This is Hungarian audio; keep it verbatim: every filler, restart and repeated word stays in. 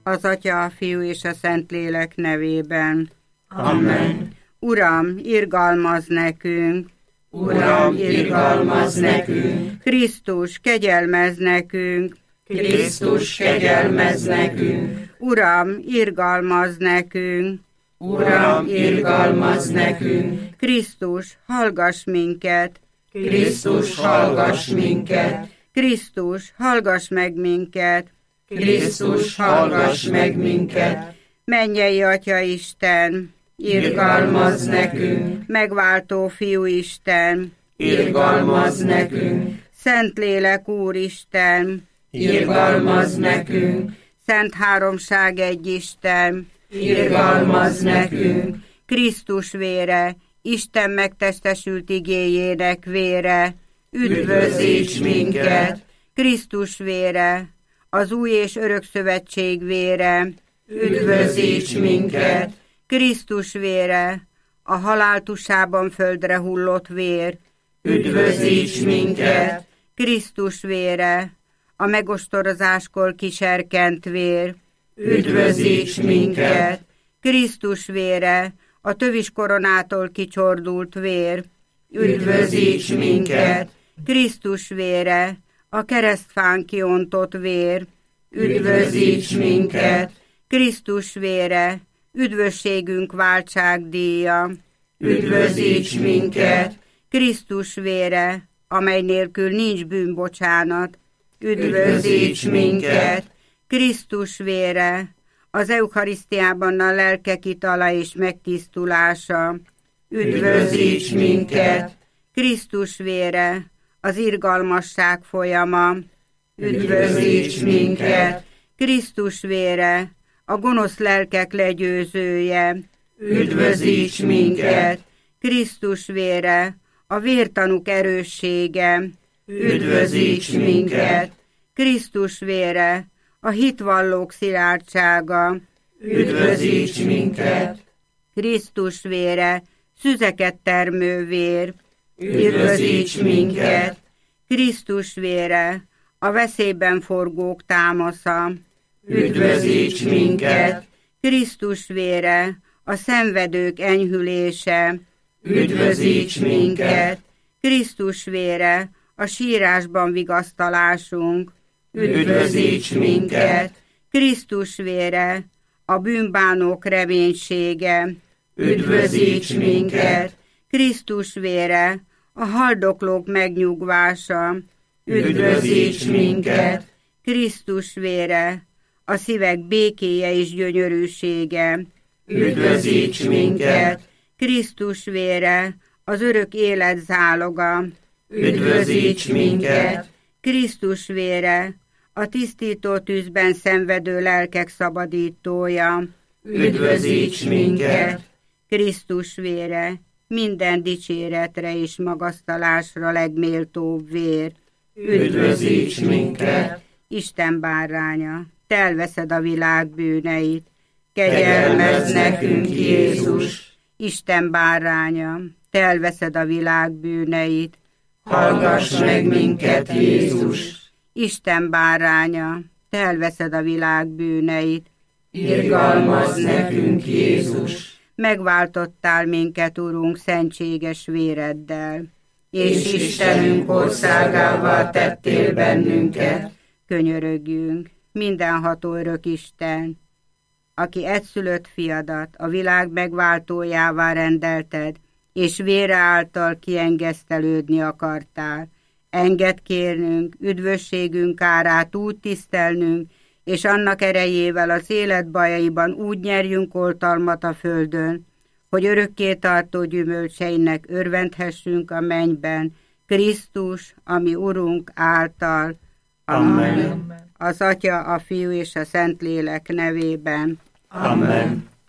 Az Atya, a Fiú és a Szentlélek nevében. Amen. Uram, irgalmazz nekünk! Uram, irgalmazz nekünk! Krisztus, kegyelmezz nekünk! Krisztus, kegyelmezz nekünk! Uram, irgalmazz nekünk! Uram, irgalmazz nekünk! Krisztus, hallgass minket! Krisztus, hallgass minket! Krisztus, hallgass meg minket! Krisztus, hallgass meg minket! Mennyei Atya Isten! Irgalmazz nekünk! Megváltó Fiú Isten! Irgalmazz nekünk! Szentlélek Úristen! Irgalmazz nekünk! Szent Háromság egy Isten! Irgalmazz nekünk! Krisztus vére, Isten megtestesült igéjének vére, üdvözíts minket! Krisztus vére, az új és örök szövetség vére, üdvözíts minket! Krisztus vére, a halál tusában földre hullott vér, üdvözíts minket! Krisztus vére, a megostorozáskor kiserkent vér, üdvözíts minket! Krisztus vére, a tövis koronától kicsordult vér, üdvözíts minket! Krisztus vére, a keresztfán kiontott vér, üdvözíts minket! Krisztus vére, üdvösségünk váltságdíja, üdvözíts minket! Krisztus vére, amely nélkül nincs bűnbocsánat, üdvözíts minket! Krisztus vére, az Eucharisztiában a lelkek itala és megtisztulása, üdvözíts minket! Krisztus vére, az irgalmasság folyama, üdvözíts minket! Krisztus vére, a gonosz lelkek legyőzője, üdvözíts minket! Krisztus vére, a vértanúk erőssége, üdvözíts minket! Krisztus vére, a hitvallók szilárdsága, üdvözíts minket! Krisztus vére, szüzeket termő vér, üdvözíts minket! Krisztus vére, a veszélyben forgók támasza, üdvözíts minket! Krisztus vére, a szenvedők enyhülése, üdvözíts minket! Krisztus vére, a sírásban vigasztalásunk, üdvözíts minket! Krisztus vére, a bűnbánók reménysége, üdvözíts minket! Krisztus vére, a haldoklók megnyugvása, üdvözíts minket! Krisztus vére, a szívek békéje és gyönyörűsége, üdvözíts minket! Krisztus vére, az örök élet záloga, üdvözíts minket! Krisztus vére, a tisztító tűzben szenvedő lelkek szabadítója, üdvözíts minket! Krisztus vére, minden dicséretre és magasztalásra legméltóbb vér, üdvözíts minket! Isten báránya, te elveszed a világ bűneit, kegyelmezz nekünk, Jézus! Isten báránya, te elveszed a világ bűneit, hallgass meg minket, Jézus! Isten báránya, te elveszed a világ bűneit, irgalmazz nekünk, Jézus! Megváltottál minket, Urunk, szentséges véreddel, és Istenünk országává tettél bennünket. Könyörögjünk, mindenható örök Isten, aki egyszülött fiadat a világ megváltójává rendelted, és vére által kiengesztelődni akartál. Engedd kérnünk, üdvösségünk árát úgy tisztelnünk, és annak erejével az élet bajaiban úgy nyerjünk oltalmat a földön, hogy örökké tartó gyümölcseinek örvendhessünk a mennyben, Krisztus, ami Urunk által. Amen. Az Atya, a Fiú és a Szentlélek nevében. Amen.